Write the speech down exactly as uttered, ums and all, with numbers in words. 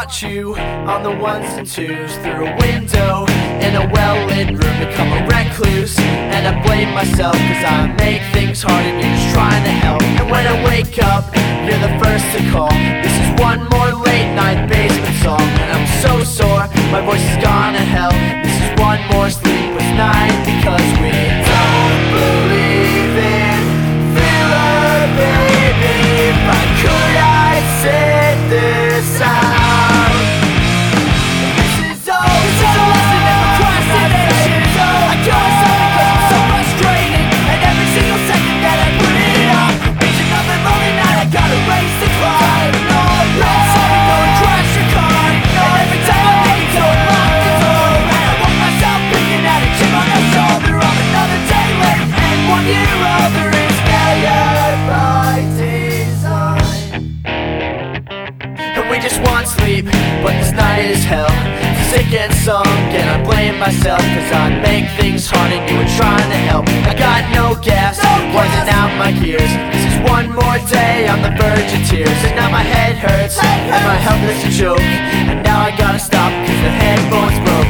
watch you on the ones and twos through a window in a well-lit room, become a recluse. And I blame myself cause I make things hard and you're just trying to help. And when I wake up, you're the first to call. This is one more late night basement song, and I'm so sore, my voice has gone to hell. This is one more sleepless night because we don't believe in filler, baby. But could I sit this out? This is all, this is a lesson in procrastination. I kill myself because I'm so frustrated, and every single second that I put it off means another lonely night I gotta race the clock. No, no, sorry, go and crash your car. And every time I make it so I lock the door, and I want myself picking at a chip on the shoulder. I'm another day late and one year older. It's failure by design. And we just want sleep, but this night is hell. Sick and sunk, and I blame myself cause I make things hard and you were trying to help. I got no gas, wasn't out my gears. This is one more day on the verge of tears, and now my head hurts and my health is a joke. And now I gotta stop cause the headphones broke.